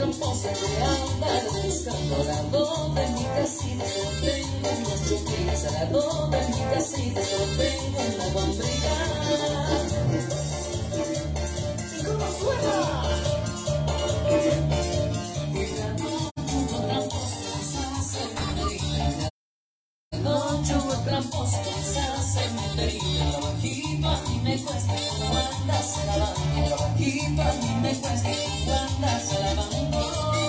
tramposa de andar buscando al lado de mi casita, solo tengo unas chombrigas al lado de mi casita, solo tengo una bombrilla. ¿Cómo suena? Tramposa, se metería trabajito, a mí me cuesta como andas lavando, trabajito, a mí me cuesta como andas lavando.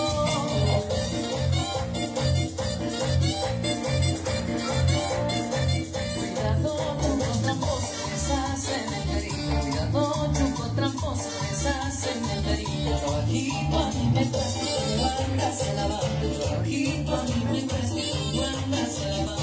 Cuidado, chupo tramposa, esa se metería, cuidado, chupo tramposa, esa se metería, trabajito, a mí me cuesta como andas lavando, trabajito, a mí me cuesta como andas lavando.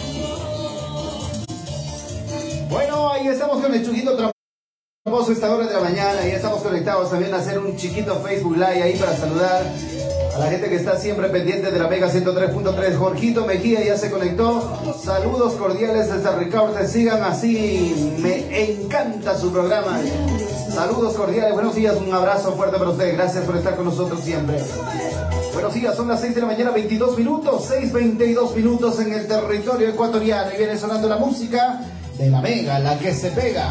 Bueno, ahí estamos con el Chuyito Tramposo esta hora de la mañana y estamos conectados también a hacer un chiquito Facebook Live ahí para saludar a la gente que está siempre pendiente de la Mega 103.3. Jorgito Mejía ya se conectó. Saludos cordiales desde Ricaurte. Sigan así, me encanta su programa. Saludos cordiales, buenos días, un abrazo fuerte para ustedes. Gracias por estar con nosotros siempre. Buenos días, son las 6 de la mañana, 22 minutos, 6:22 minutos en el territorio ecuatoriano y viene sonando la música de la Mega, la que se pega.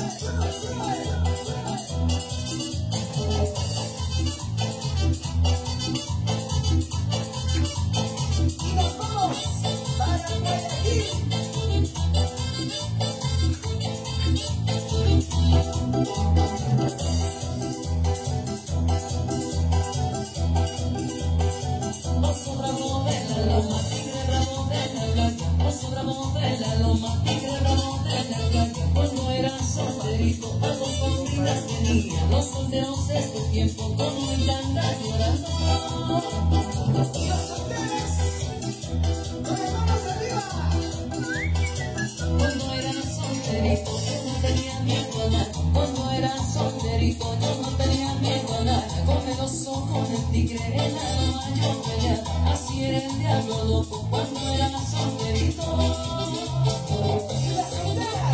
Los solteros de este tiempo como andar llorando. Los solteros, con las manos arriba. Cuando era solterito yo no tenía miedo a nada. Cuando era solterito yo no tenía miedo a nada. Con el oso, con el tigre, en la loma yo peleaba. Así era el diablo loco cuando era solterito. Y las solteras,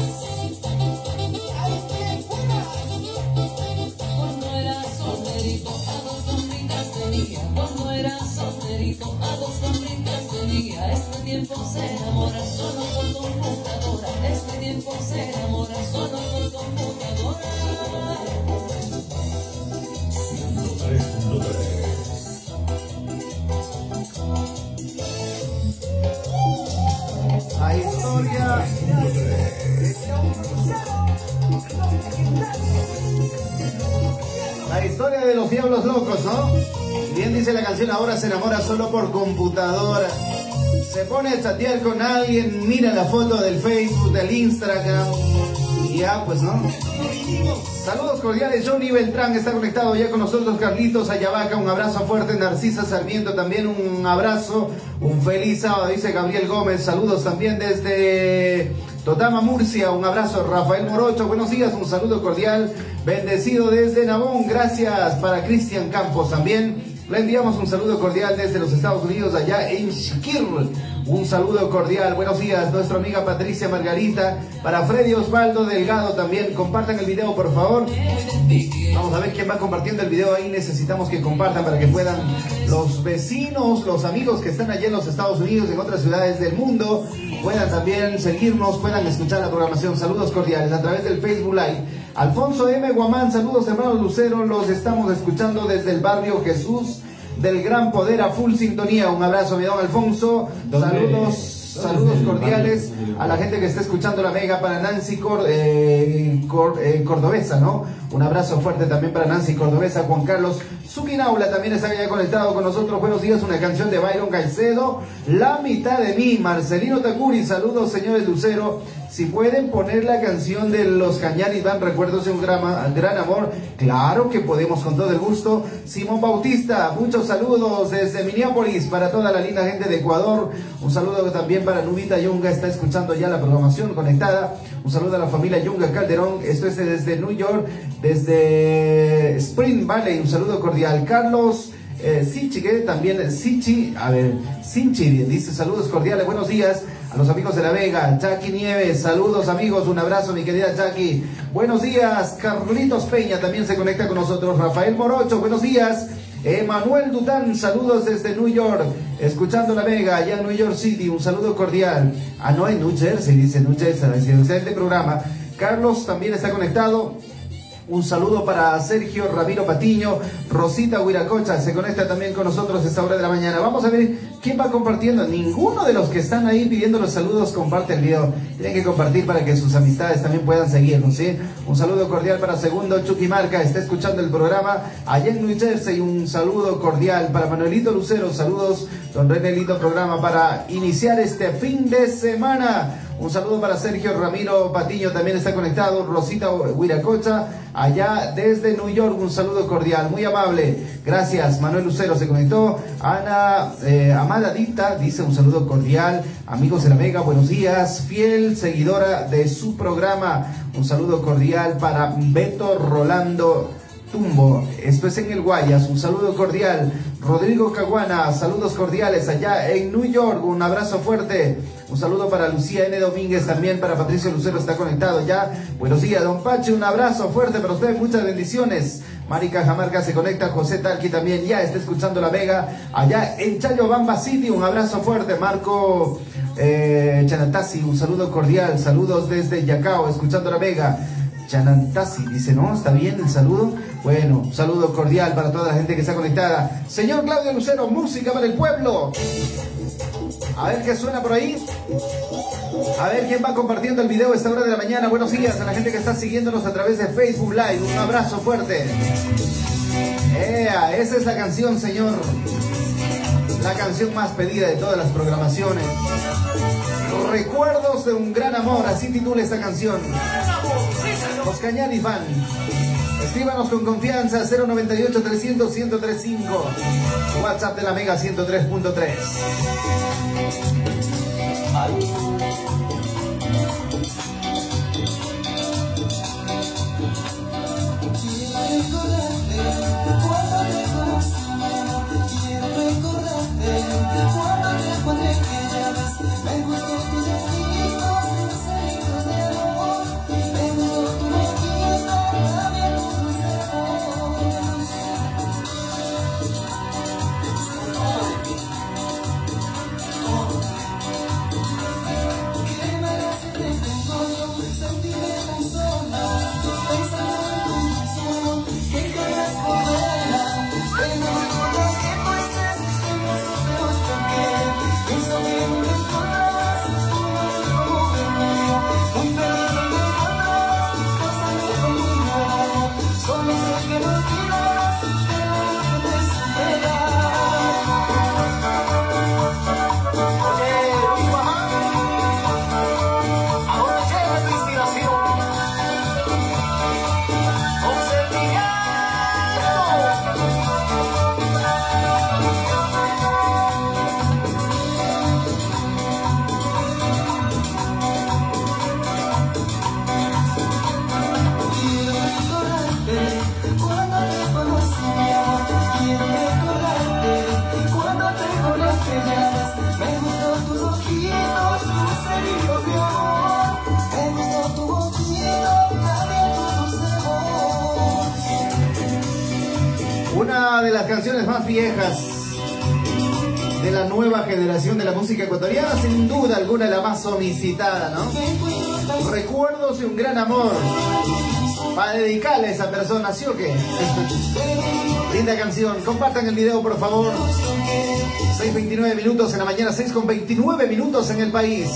cuando era solterito, a dos sombritas tenía. Este tiempo se enamora solo por computadora. Este tiempo se enamora solo por computadora. 103.3. La historia. La historia de los diablos locos, ¿no? Bien dice la canción, ahora se enamora solo por computadora. Se pone a chatear con alguien, mira la foto del Facebook, del Instagram. Y ya, pues, ¿no? Saludos cordiales, Johnny Beltrán está conectado ya con nosotros, Carlitos Ayabaca, un abrazo fuerte, Narcisa Sarmiento también un abrazo, un feliz sábado, dice Gabriel Gómez, saludos también desde Totama, Murcia, un abrazo, Rafael Morocho, buenos días, un saludo cordial, bendecido desde Nabón, gracias para Cristian Campos también. Le enviamos un saludo cordial desde los Estados Unidos, allá en Chiquir. Un saludo cordial. Buenos días, nuestra amiga Patricia Margarita. Para Freddy Osvaldo Delgado también. Compartan el video, por favor. Vamos a ver quién va compartiendo el video ahí. Necesitamos que compartan para que puedan los vecinos, los amigos que están allá en los Estados Unidos, en otras ciudades del mundo, puedan también seguirnos, puedan escuchar la programación. Saludos cordiales a través del Facebook Live. Alfonso M. Guamán, saludos hermanos Lucero, los estamos escuchando desde el barrio Jesús del Gran Poder a full sintonía. Un abrazo, mi don Alfonso. Saludos cordiales a la gente que está escuchando la Mega, para Nancy Cordobesa, ¿no? Un abrazo fuerte también para Nancy Cordobesa. Juan Carlos Zuquinaula también está ya conectado con nosotros. Buenos días, una canción de Byron Caicedo, La mitad de mí. Marcelino Takuri, saludos señores Lucero. Si pueden poner la canción de los Cañaris Van, Recuerdos de un gran amor, claro que podemos, con todo el gusto. Simón Bautista, muchos saludos desde Minneapolis para toda la linda gente de Ecuador. Un saludo también para Nubita Yunga, está escuchando ya la programación conectada. Un saludo a la familia Yunga Calderón, esto es desde New York, desde Spring Valley, un saludo cordial. Carlos Sichi, que también Sichi, Sinchi dice saludos cordiales, buenos días a los amigos de La Vega. Jackie Nieves, saludos amigos, un abrazo mi querida Jackie. Buenos días, Carlitos Peña también se conecta con nosotros. Rafael Morocho, buenos días. Emanuel Dután, saludos desde New York, escuchando la Mega, allá en New York City, un saludo cordial. Ah, no, en New Jersey, dice New Jersey, excelente programa. Carlos también está conectado. Un saludo para Sergio Ramiro Patiño, Rosita Huiracocha se conecta también con nosotros a esta hora de la mañana. Vamos a ver quién va compartiendo. Ninguno de los que están ahí pidiendo los saludos comparte el video. Tienen que compartir para que sus amistades también puedan seguirnos, ¿sí? Un saludo cordial para Segundo Chuquimarca, está escuchando el programa allá en New Jersey. Un saludo cordial para Manuelito Lucero, saludos, don Renelito, programa para iniciar este fin de semana. Un saludo para Sergio Ramiro Patiño, también está conectado. Rosita Huiracocha, allá desde New York, un saludo cordial, muy amable. Gracias, Manuel Lucero se conectó. Ana Amada Dicta dice un saludo cordial. Amigos de la Mega, buenos días. Fiel seguidora de su programa. Un saludo cordial para Beto Rolando Tumbo, esto es en el Guayas, un saludo cordial. Rodrigo Caguana, saludos cordiales allá en New York, un abrazo fuerte. Un saludo para Lucía N. Domínguez, también para Patricio Lucero, está conectado ya. Buenos días, don Pache, un abrazo fuerte para usted, muchas bendiciones. Mari Cajamarca se conecta, José Talqui también ya está escuchando la Vega, allá en Chayobamba City, un abrazo fuerte. Marco Chanantasi, un saludo cordial, saludos desde Yacao, escuchando la Vega. Chanantasi dice, ¿no? ¿Está bien el saludo? Bueno, un saludo cordial para toda la gente que está conectada. Señor Claudio Lucero, música para el pueblo. A ver qué suena por ahí. A ver quién va compartiendo el video a esta hora de la mañana. Buenos días a la gente que está siguiéndonos a través de Facebook Live. Un abrazo fuerte. Esa es la canción, señor. La canción más pedida de todas las programaciones. Recuerdos de un gran amor, así titula esta canción. Oscañán y Fan. Escríbanos con confianza, 098-300-1035. WhatsApp de la Mega 103.3. Una de las canciones más viejas de la nueva generación de la música ecuatoriana, sin duda alguna la más solicitada, ¿no? Recuerdos de un gran amor. Para dedicarle a esa persona, ¿sí o qué? Linda canción. Compartan el video, por favor. 6:29 minutos en la mañana, 6:29 minutos en el país.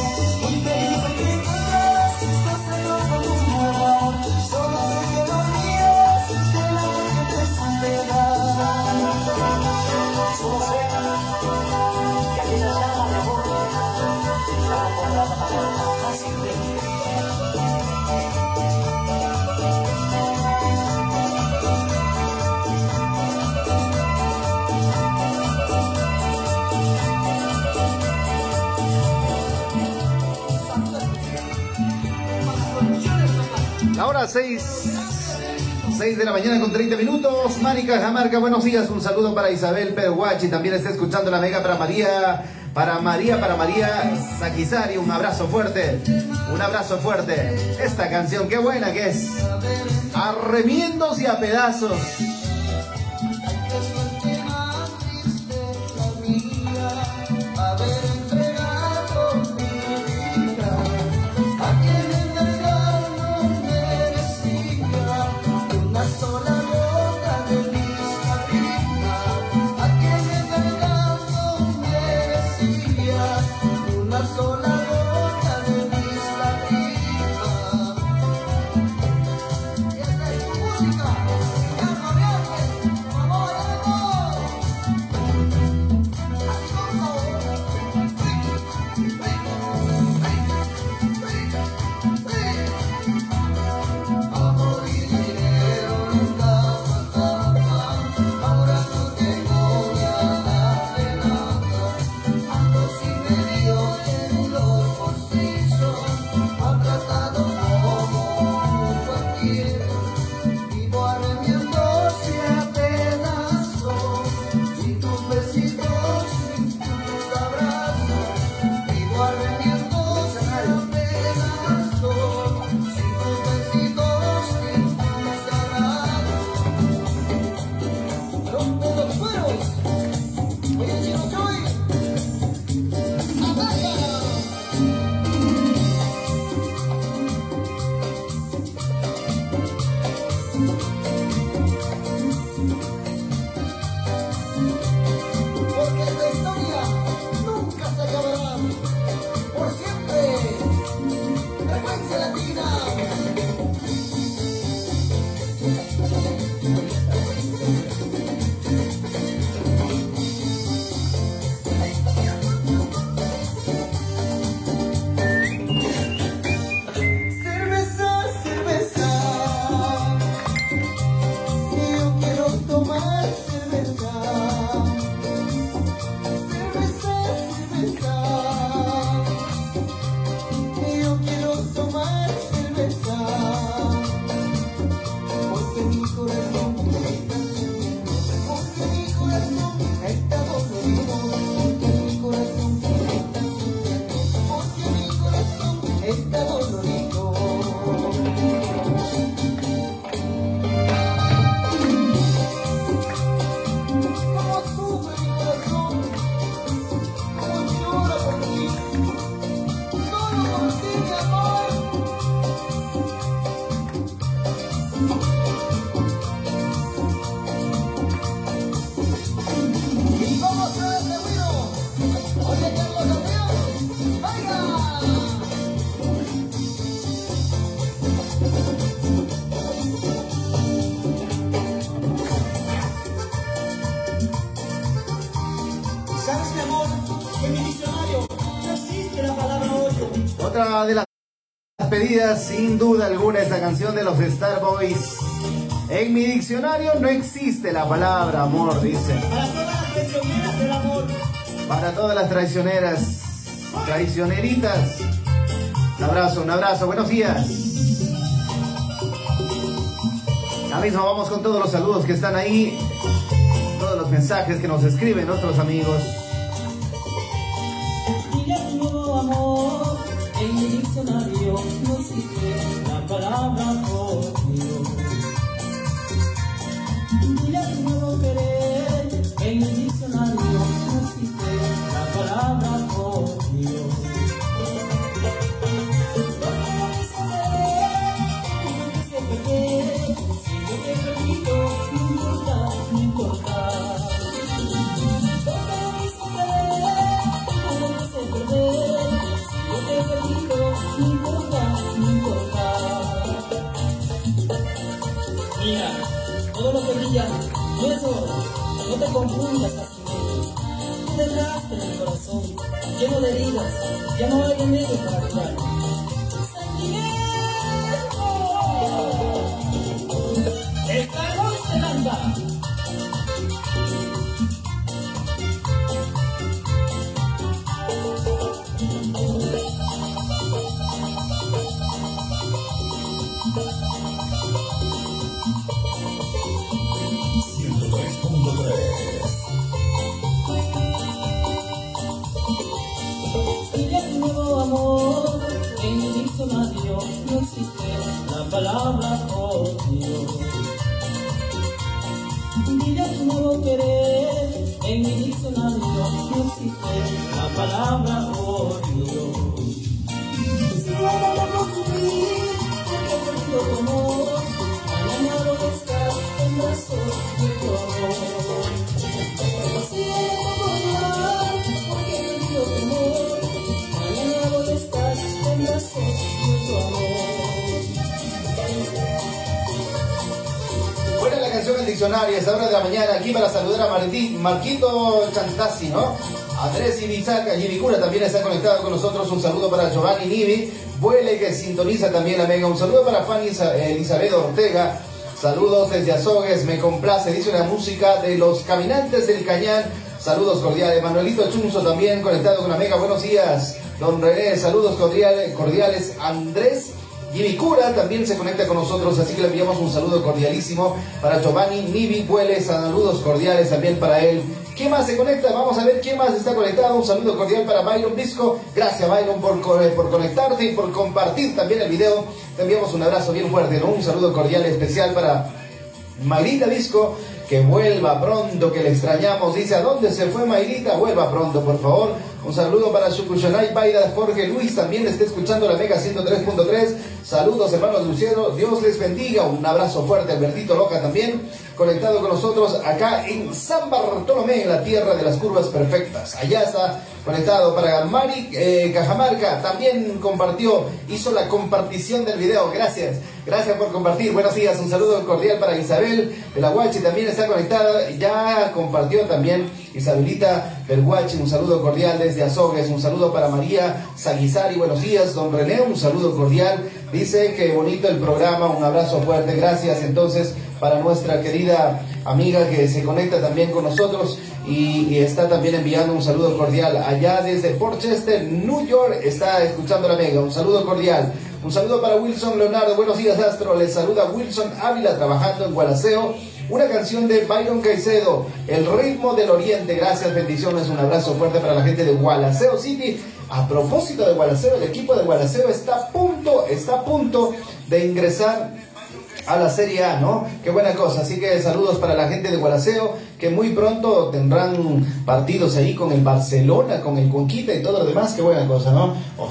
La hora 6 de la mañana con 30 minutos. Mónica Jamarca, buenos días. Un saludo para Isabel Perhuachi. También está escuchando la Mega para María Saquizari. Un abrazo fuerte. Un abrazo fuerte. Esta canción, qué buena que es. A remiendos y a pedazos. está dolorido, porque mi corazón está sufriendo, porque mi corazón está dolorido. Cómo sufre mi corazón, cómo llora por ti, solo por ti, mi amor. Y vamos a este ruido. Oye, Carlos Gabriel, ¡vaya! ¿Sabes, mi amor, que en mi diccionario no existe la palabra hoyo? Otra de las pedidas, sin duda alguna, esta canción de los Starboys. En mi diccionario no existe la palabra amor, dice. Para todas las traicioneras del amor. Para todas las traicioneras, traicioneritas. Un abrazo, buenos días. Ya mismo vamos con todos los saludos que están ahí, todos los mensajes que nos escriben nuestros amigos. Dile a tu nuevo amor, en mi diccionario no existe la palabra odio. Dile a tu nuevo querer, en mi diccionario no existe la palabra odio. Si yo te permito, no importa, no importa. Todo lo mismo como no se perder. Si yo te permito, no importa, no importa. Mira, todo lo que brilla no es oro, no te confundas fácilmente. Tú dejaste en el corazón, lleno de heridas, ya no hay remedio para curar. ¡Estamos en anda! Dile a tu nuevo amor, en mi diccionario no existe la palabra odio. Dile a tu nuevo querer, en mi diccionario no existe la palabra odio. Si ahora debo sufrir, porque he perdido tu amor, mañana voy a estar en brazos de tu amor. Si ahora debo llorar, porque he perdido tu amor, mañana voy a estar en brazos de tu amor. Buena la canción del diccionario, es la hora de la mañana, aquí para saludar a Marquito Chantasi, ¿no? Andrés Ibizaca, Yivicura también está conectado con nosotros. Un saludo para Giovanni Nivi, Vuele, que sintoniza también la Mega. Un saludo para Fanny Elizabeth Ortega. Saludos desde Azogues, me complace, dice una música de los Caminantes del Cañán. Saludos cordiales. Manuelito Chunzo también conectado con la Mega. Buenos días, don René. Saludos cordiales. Andrés Yivicura también se conecta con nosotros, así que le enviamos un saludo cordialísimo para Giovanni Nivi Vuele. Saludos cordiales también para él. ¿Quién más se conecta? Vamos a ver quién más está conectado. Un saludo cordial para Byron Visco. Gracias, Byron, por conectarte y por compartir también el video. Te enviamos un abrazo bien fuerte, ¿no? Un saludo cordial especial para Mayrita Visco. Que vuelva pronto, que le extrañamos. Dice, ¿a dónde se fue Mayrita? Vuelva pronto, por favor. Un saludo para Shukushanay Paida. Jorge Luis también está escuchando la Mega 103.3. Saludos, hermanos Luciano. Dios les bendiga. Un abrazo fuerte. Albertito Loca también conectado con nosotros acá en San Bartolomé, en la tierra de las curvas perfectas. Allá está conectado para Mari Cajamarca. También compartió, hizo la compartición del video. Gracias por compartir. Buenos días. Un saludo cordial para Isabel de la Huachi. También está conectada. Ya compartió también Isabelita del Huachi. Un saludo cordial desde Azogues. Un saludo para María Saguizari. Buenos días, don René. Un saludo cordial. Dice que bonito el programa. Un abrazo fuerte. Gracias entonces para nuestra querida amiga que se conecta también con nosotros y está también enviando un saludo cordial allá desde Port Chester, New York. Está escuchando la Mega. Un saludo cordial. Un saludo para Wilson Leonardo. Buenos días, Astro. Les saluda Wilson Ávila, trabajando en Gualaceo. Una canción de Byron Caicedo, El ritmo del oriente. Gracias, bendiciones, un abrazo fuerte para la gente de Gualaceo City. A propósito de Gualaceo, el equipo de Gualaceo está a punto de ingresar a la Serie A, ¿no? Qué buena cosa. Así que saludos para la gente de Gualaceo, que muy pronto tendrán partidos ahí con el Barcelona, con el Conquista y todo lo demás. Qué buena cosa, ¿no?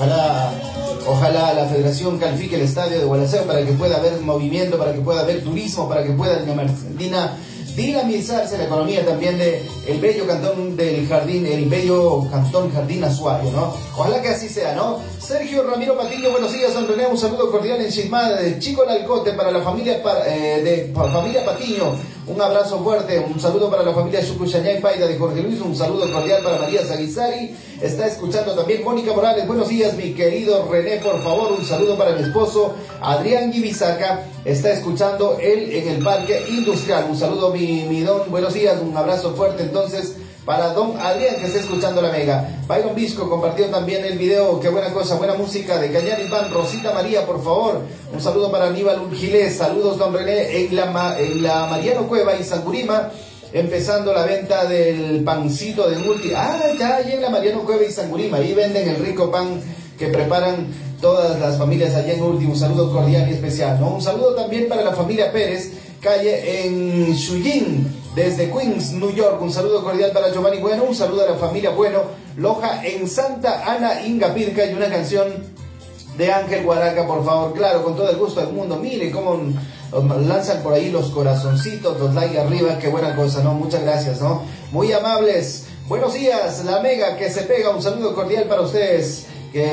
Ojalá la federación califique el estadio de Gualaceo para que pueda haber movimiento, para que pueda haber turismo, para que pueda dinamizarse la economía también de el bello cantón del Jardín, el bello cantón Jardín Azuario, ¿no? Ojalá que así sea, ¿no? Sergio Ramiro Patiño, buenos días, don René, un saludo cordial en Chismada de Chico el Alcote para la familia familia Patiño, un abrazo fuerte, un saludo para la familia Chucuchañay Paida de Jorge Luis, un saludo cordial para María Zaguizari, está escuchando también Mónica Morales, buenos días mi querido René, por favor, un saludo para mi esposo Adrián Gibisaca, está escuchando él en el Parque Industrial, un saludo mi don, buenos días, un abrazo fuerte entonces para don Adrián que está escuchando la Mega. Byron Visco compartió también el video, qué buena cosa, buena música de Cañar Iván, Rosita María, por favor, un saludo para Aníbal Urgilés, saludos don René en la Mariano Cueva y Sangurima, empezando la venta del pancito de Multi, ya en la Mariano Cueva y Sangurima, ahí venden el rico pan que preparan todas las familias allá en Ulti, un saludo cordial y especial, ¿no? Un saludo también para la familia Pérez, calle en Shuyin, desde Queens, New York, un saludo cordial para Giovanni Bueno, un saludo a la familia Bueno, Loja en Santa Ana, Ingapirca, y una canción de Ángel Guaraca, por favor, claro, con todo el gusto del mundo. Mire cómo lanzan por ahí los corazoncitos, los likes arriba, qué buena cosa, ¿no? Muchas gracias, ¿no? Muy amables. Buenos días, la Mega que se pega, un saludo cordial para ustedes.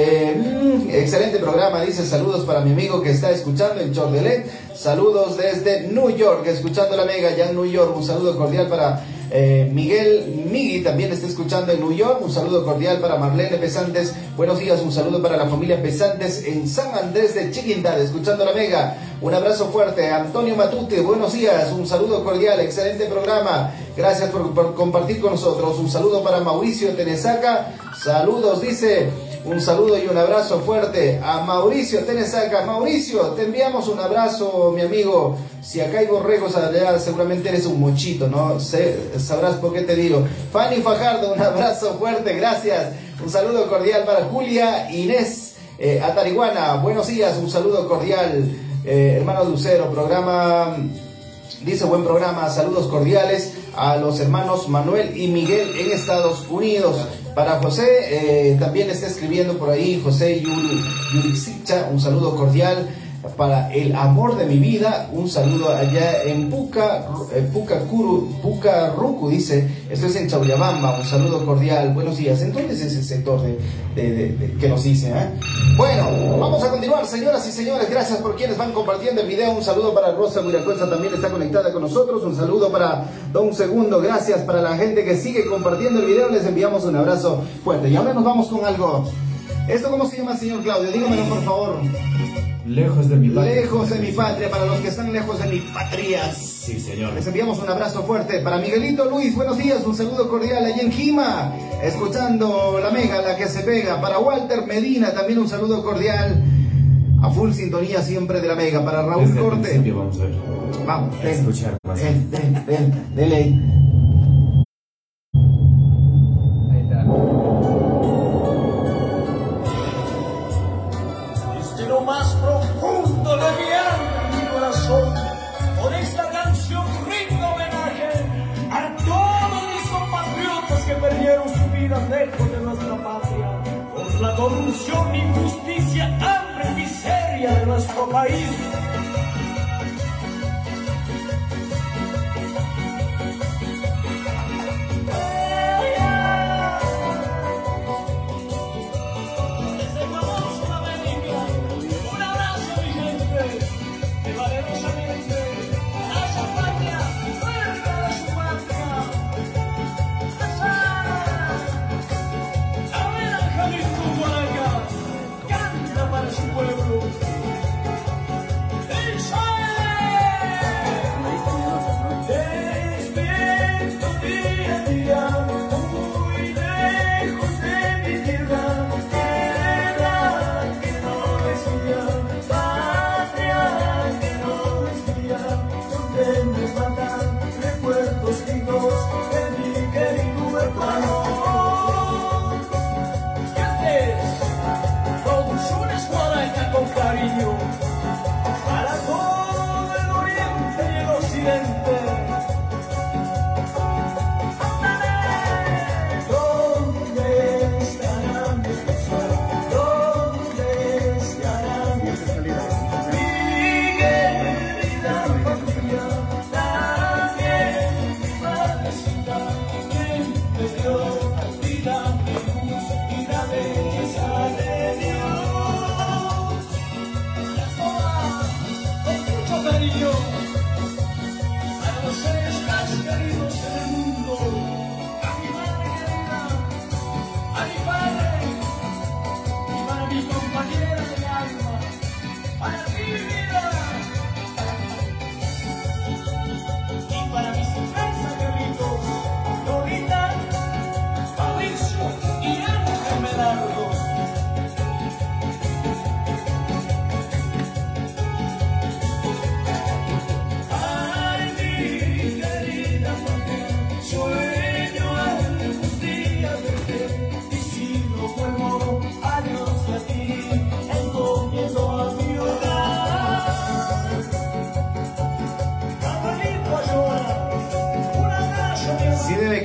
Excelente programa, dice, saludos para mi amigo que está escuchando en Chordelet, saludos desde New York, escuchando la Mega ya en New York, un saludo cordial para Miguel Migui, también está escuchando en New York, un saludo cordial para Marlene Pesantes, buenos días, un saludo para la familia Pesantes en San Andrés de Chiquintá, escuchando la Mega, un abrazo fuerte, Antonio Matute, buenos días, un saludo cordial, excelente programa, gracias por compartir con nosotros, un saludo para Mauricio Tenesaca, saludos, dice, un saludo y un abrazo fuerte a Mauricio Tenesaca. Mauricio, te enviamos un abrazo, mi amigo. Si acá hay borregos allá, seguramente eres un mochito, ¿no? Sabrás por qué te digo. Fanny Fajardo, un abrazo fuerte, gracias. Un saludo cordial para Julia Inés Atariguana. Buenos días, un saludo cordial, hermano Lucero. Programa, dice, buen programa, saludos cordiales a los hermanos Manuel y Miguel en Estados Unidos. Para José, también está escribiendo por ahí, José Yurisicha, un saludo cordial. Para el amor de mi vida, un saludo allá en Pucarucu, dice, esto es en Chauyabamba, un saludo cordial, buenos días. Entonces es el sector que nos dice, Bueno, vamos a continuar, señoras y señores, gracias por quienes van compartiendo el video, un saludo para Rosa Miracosa, también está conectada con nosotros, un saludo para Don Segundo, gracias para la gente que sigue compartiendo el video, les enviamos un abrazo fuerte. Y ahora nos vamos con algo. ¿Esto cómo se llama, señor Claudio? Dígamelo, por favor. Lejos de mi patria. Lejos de mi patria, para los que están lejos de mi patria. Sí, señor. Les enviamos un abrazo fuerte para Miguelito Luis, buenos días, un saludo cordial allá en Jima, escuchando la Mega, la que se pega. Para Walter Medina, también un saludo cordial, a full sintonía siempre de la Mega. Para Raúl Desde Corte. el principio vamos a ver. Vamos, A escuchar más. Dele ahí. Ahí está. Desde lo más profundo de mi alma y mi corazón, con esta canción rindo homenaje a todos mis compatriotas que perdieron sus vidas lejos de nuestra patria, por la corrupción, injusticia, hambre y miseria de nuestro país. Para su pueblo, el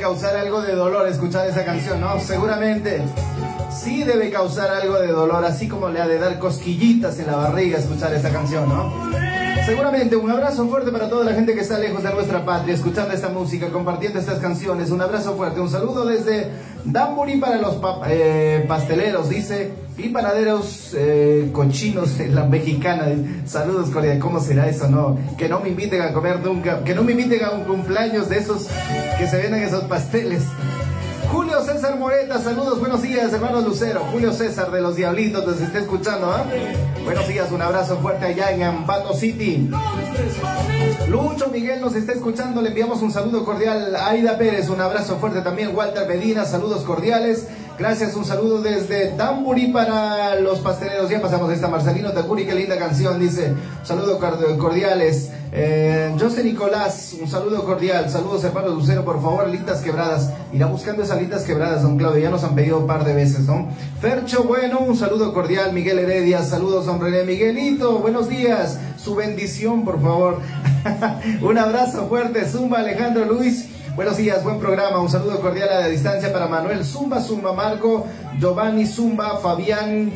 causar algo de dolor escuchar esa canción, ¿no? Seguramente sí debe causar algo de dolor, así como le ha de dar cosquillitas en la barriga escuchar esta canción, ¿no? Seguramente un abrazo fuerte para toda la gente que está lejos de nuestra patria, escuchando esta música, compartiendo estas canciones. Un abrazo fuerte, un saludo desde Danbury para los pasteleros, dice, y panaderos cochinos en la mexicana. Saludos, Corea. ¿Cómo será eso, no? Que no me inviten a comer nunca, que no me inviten a un cumpleaños de esos que se venden esos pasteles. Julio César Moreta, saludos, buenos días, hermano Lucero. Julio César de los Diablitos, nos está escuchando, ¿eh? Buenos días, un abrazo fuerte allá en Ambato City. Lucho Miguel nos está escuchando, le enviamos un saludo cordial. Aida Pérez, un abrazo fuerte también. Walter Medina, saludos cordiales. Gracias, un saludo desde Danbury para los pasteleros. Ya pasamos esta. Marcelino Takuri, qué linda canción, dice. Saludos cordiales. José Nicolás, un saludo cordial. Saludos, hermano Lucero, por favor, Lindas Quebradas. Irá buscando esas Lindas Quebradas, don Claudio, ya nos han pedido un par de veces, ¿no? Fercho, bueno, un saludo cordial. Miguel Heredia, saludos, hombre. Miguelito, buenos días. Su bendición, por favor. Un abrazo fuerte. Zumba, Alejandro Luis. Buenos días, buen programa, un saludo cordial a la distancia para Manuel Zumba, Marco, Giovanni Zumba, Fabián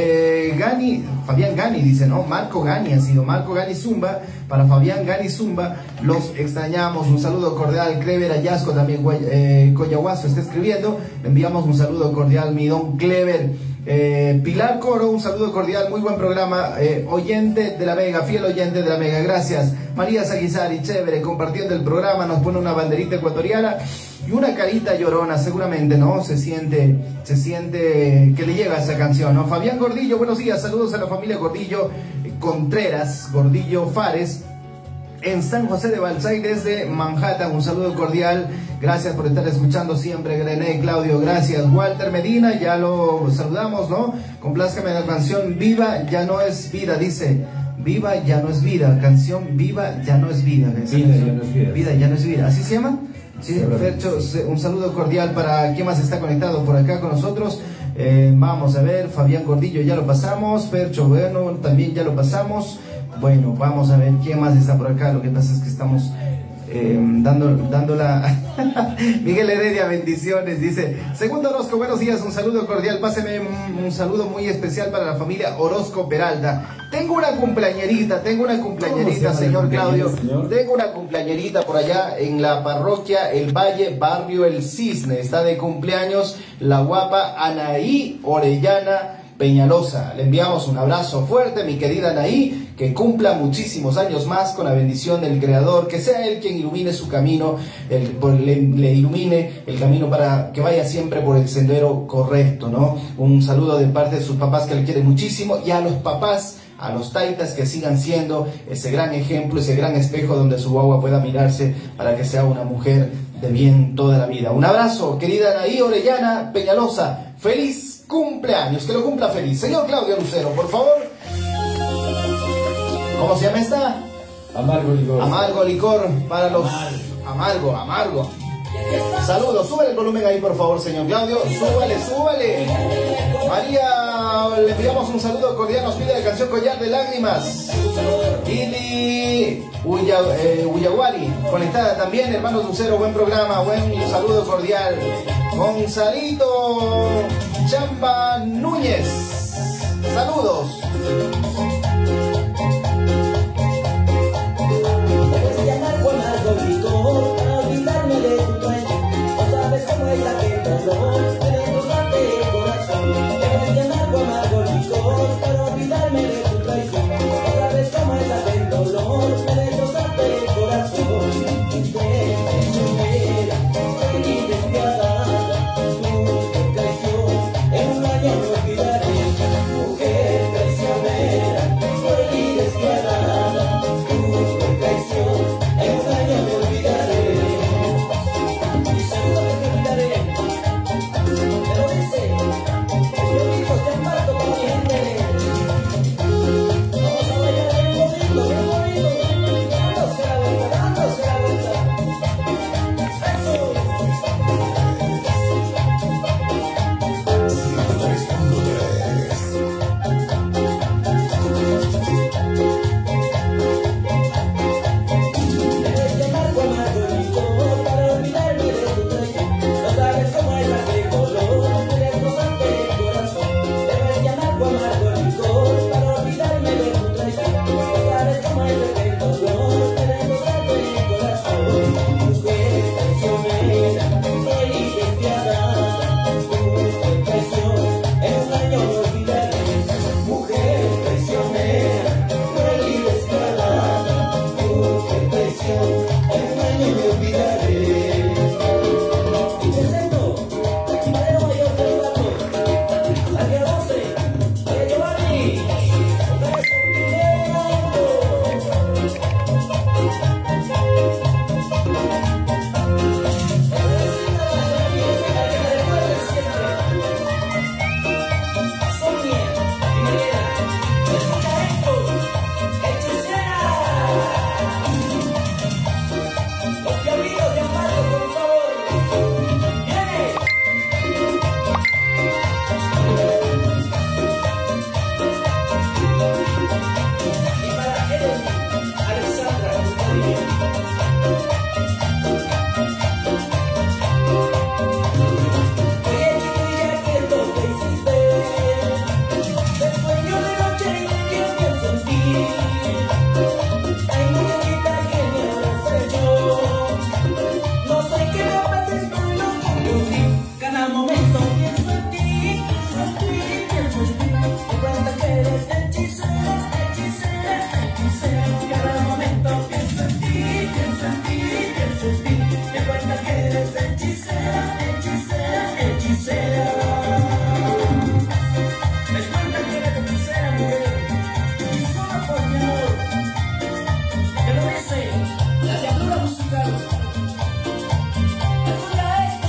Gani dice, ¿no? Marco Gani ha sido, Marco Gani Zumba, para Fabián Gani Zumba, los extrañamos, un saludo cordial. Clever Ayasco también, Coyahuaso está escribiendo, le enviamos un saludo cordial, mi don Clever. Pilar Coro, un saludo cordial, muy buen programa, oyente de la Mega, fiel oyente de la Mega, gracias. María Saguizari, chévere, compartiendo el programa, nos pone una banderita ecuatoriana y una carita llorona, seguramente, ¿no? Se siente que le llega esa canción, ¿no? Fabián Gordillo, buenos días, saludos a la familia Gordillo Contreras, Gordillo Fares, en San José de Balsay, desde Manhattan, un saludo cordial, gracias por estar escuchando siempre. Grené, Claudio, gracias. Walter Medina, ya lo saludamos, ¿no? Complázcame la canción Viva ya no es vida, dice. Viva ya no es vida, canción Viva ya no es vida. Vida ya no es vida. Vida ya no es vida, ¿así se llama? Sí, Fercho, un saludo cordial para quien más está conectado por acá con nosotros. Vamos a ver, Fabián Gordillo ya lo pasamos, Fercho, bueno, también ya lo pasamos. Bueno, vamos a ver quién más está por acá. Lo que pasa es que estamos dándola. Miguel Heredia, bendiciones, dice. Segundo Orozco, buenos días, un saludo cordial. Páseme un saludo muy especial para la familia Orozco Peralta. Tengo una cumpleañerita, señor Claudio. Tengo una cumpleañerita por allá en la parroquia El Valle, barrio El Cisne. Está de cumpleaños la guapa Anaí Orellana Peñalosa. Le enviamos un abrazo fuerte, mi querida Anaí, que cumpla muchísimos años más con la bendición del Creador, que sea Él quien ilumine su camino, le ilumine el camino para que vaya siempre por el sendero correcto, ¿no? Un saludo de parte de sus papás que le quieren muchísimo, y a los papás, a los taitas, que sigan siendo ese gran ejemplo, ese gran espejo donde su guagua pueda mirarse para que sea una mujer de bien toda la vida. Un abrazo, querida Anaí Orellana Peñalosa, feliz cumpleaños, que lo cumpla feliz. Señor Claudio Lucero, por favor. ¿Cómo se llama esta? Amargo Licor. Amargo Licor para los... Amargo. Saludos, súbale el volumen ahí, por favor, señor Claudio. Súbale. María, le enviamos un saludo cordial, nos pide la canción Collar de Lágrimas. Ili Uyaguari, conectada también, hermano Lucero, buen programa, buen saludo cordial. Gonzalito Chamba Núñez, saludos. Para olvidarme de tu dueño, no sabes cómo es aquel dolor, me destrozarte el corazón. Debes llenar tu amargo licor para olvidarme de tu traición. No sabes cómo es aquel dolor, me destrozarte el corazón. Mujer traicionera, soy despiadada, tu traición en un año no olvidaré. Mujer traicionera, soy despiadada, tu traición en un año no olvidaré. hechicera. Me cuentan que era hechicera, mujer, y solo por mi amor. Te lo dice la diablura musical. Escucha esto.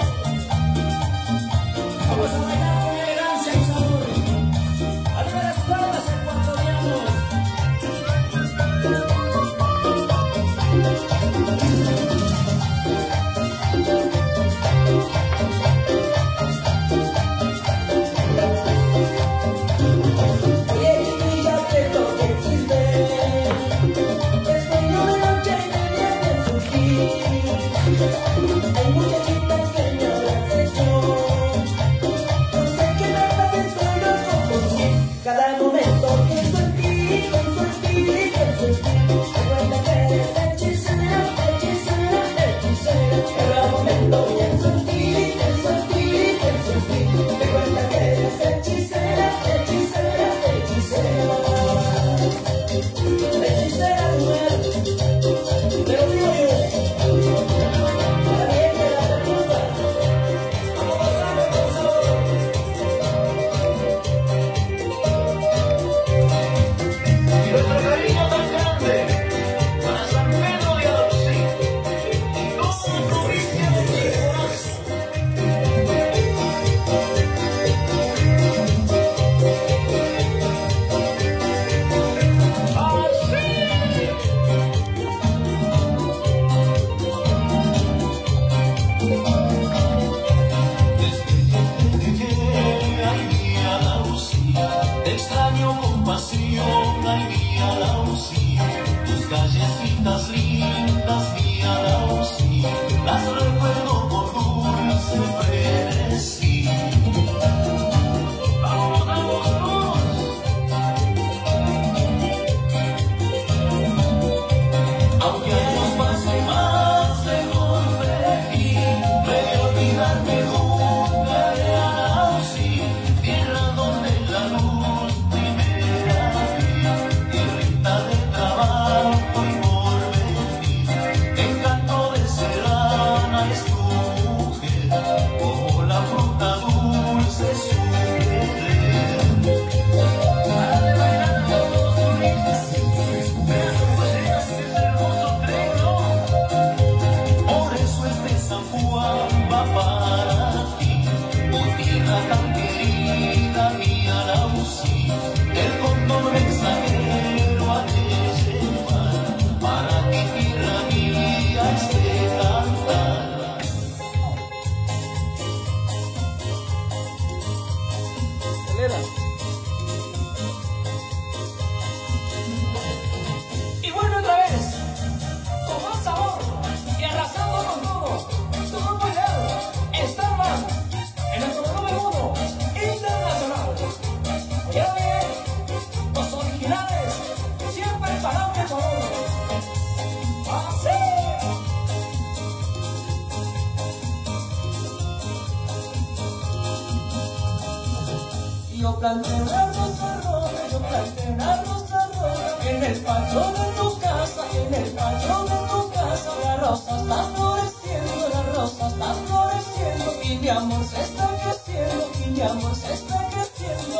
Vamos a bailar con elegancia y sabor. Arriba las palmas ecuatorianos. Hay muchachitas que me habrás hecho. No sé qué me pasa, estoy loco por ti. Cada momento pienso en ti, pienso en ti, pienso en ti. Recuerda que eres hechicera, hechicera, hechicera. Cada momento pienso en ti, pienso en ti, pienso en ti. Recuerda que eres hechicera, hechicera, hechicera. Hechicera mujer, te lo digo yo. Callecitas lindas, mía Lausi, las recuerdo con dulce frenesí. Vamos, vamos, vamos. Aunque años pasen más lejos de aquí, me de olvidarme nunca de Lausi, tierra donde la luz primera vi, tierrita de trabajo. Y bueno, otra vez, con más sabor y arrasando con todo, tu grupo ideal está en el número 1 internacional. Oye bien, los originales siempre para un mejor. ¡Así! Yo planté una rosa roja, yo planté una rosa roja en el patio de tu casa, en el patio de tu casa. La rosa está floreciendo, la rosa está floreciendo y mi amor se está creciendo, y mi amor se está creciendo.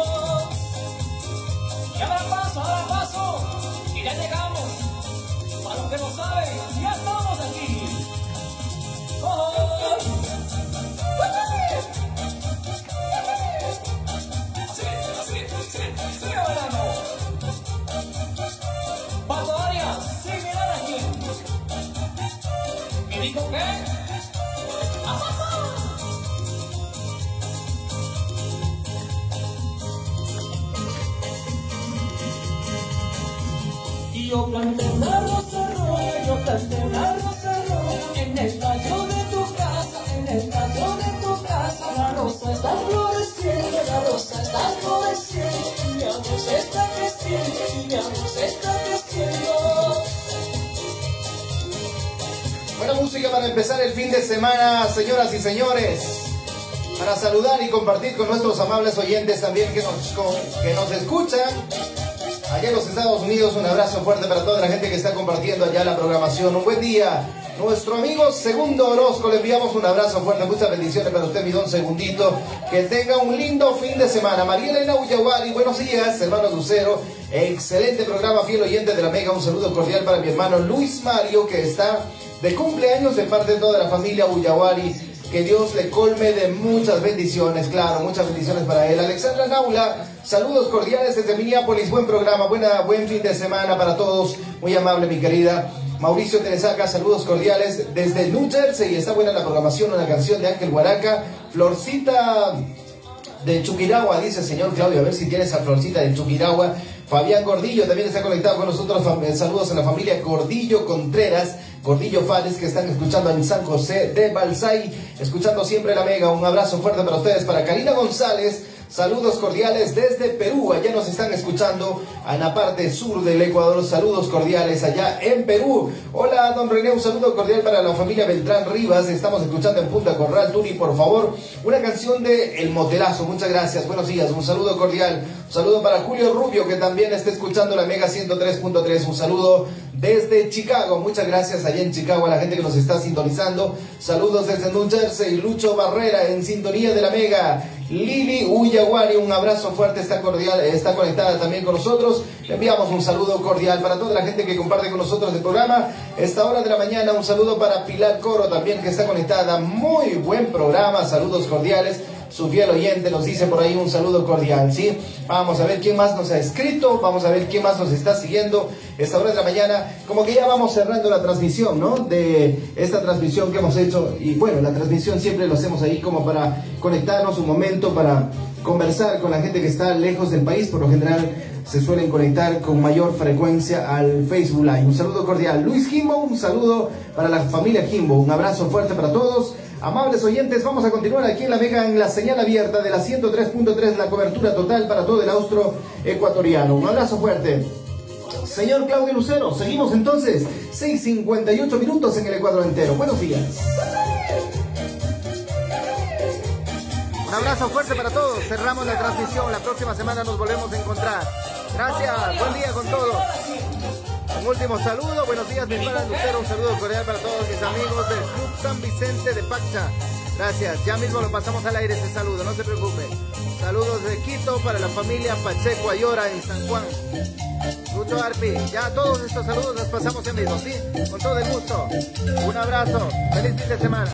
Y ahora paso, y ya llegamos. Para los que no saben, ya estamos aquí. ¡Oh! Sigue bailando. Pato Arias, sin mirar a quién. ¿Y dijo qué? Y yo planté una rosa roja, yo planté una rosa roja en el tallo de tu casa, en el tallo de tu casa. La rosa está floreciendo, la rosa está floreciendo, y mi amor se está creciendo, y mi amor se está creciendo. Buena música para empezar el fin de semana, señoras y señores. Para saludar y compartir con nuestros amables oyentes también que nos escuchan allá en los Estados Unidos. Un abrazo fuerte para toda la gente que está compartiendo allá la programación. Un buen día. Nuestro amigo Segundo Orozco, le enviamos un abrazo fuerte, muchas bendiciones para usted, mi don Segundito. Que tenga un lindo fin de semana. María Elena Uyaguari, buenos días, hermano Lucero. Excelente programa, fiel oyente de la Mega. Un saludo cordial para mi hermano Luis Mario, que está de cumpleaños de parte de toda la familia Uyaguari. Que Dios le colme de muchas bendiciones, claro, muchas bendiciones para él. Alexandra Naula, saludos cordiales desde Minneapolis, buen programa, buen fin de semana para todos, muy amable mi querida. Mauricio Teresaca, saludos cordiales desde New Jersey, está buena la programación, una canción de Ángel Huaraca, Florcita de Chuquiragua, dice el señor Claudio, a ver si tiene esa Florcita de Chuquiragua. Fabián Gordillo también está conectado con nosotros, saludos a la familia Gordillo Contreras, Gordillo Fales, que están escuchando en San José de Balsay, escuchando siempre la Mega. Un abrazo fuerte para ustedes. Para Karina González, saludos cordiales desde Perú, allá nos están escuchando en la parte sur del Ecuador, saludos cordiales allá en Perú. Hola don René, un saludo cordial para la familia Beltrán Rivas, estamos escuchando en Punta Corral. Turi, por favor, una canción de El Motelazo, muchas gracias, buenos días, un saludo cordial. Un saludo para Julio Rubio, que también está escuchando la Mega 103.3, un saludo desde Chicago, muchas gracias allá en Chicago a la gente que nos está sintonizando. Saludos desde New Jersey, Lucho Barrera en sintonía de la Mega. Lili Uyaguari, un abrazo fuerte, está conectada también con nosotros. Le enviamos un saludo cordial para toda la gente que comparte con nosotros el programa. Esta hora de la mañana, un saludo para Pilar Coro también, que está conectada. Muy buen programa, saludos cordiales. Su fiel oyente nos dice por ahí un saludo cordial, ¿sí? Vamos a ver quién más nos ha escrito, vamos a ver quién más nos está siguiendo esta hora de la mañana. Como que ya vamos cerrando la transmisión, ¿no? De esta transmisión que hemos hecho. Y bueno, la transmisión siempre lo hacemos ahí como para conectarnos un momento, para conversar con la gente que está lejos del país. Por lo general se suelen conectar con mayor frecuencia al Facebook Live. Un saludo cordial. Luis Jimbo, un saludo para la familia Jimbo. Un abrazo fuerte para todos. Amables oyentes, vamos a continuar aquí en la Mega, en la señal abierta de la 103.3, la cobertura total para todo el austro ecuatoriano. Un abrazo fuerte. Señor Claudio Lucero, seguimos entonces, 6:58 minutos en el Ecuador entero. Buenos días. Un abrazo fuerte para todos, cerramos la transmisión, la próxima semana nos volvemos a encontrar. Gracias, buen día con todos. Un último saludo, buenos días mis padres Lucero, un saludo cordial para todos mis amigos del Club San Vicente de Pacha. Gracias, ya mismo lo pasamos al aire ese saludo, no se preocupe. Saludos de Quito para la familia Pacheco Ayora en San Juan. Lucho Arpi, ya todos estos saludos los pasamos en vivo, ¿sí? Con todo el gusto. Un abrazo, feliz fin de semana.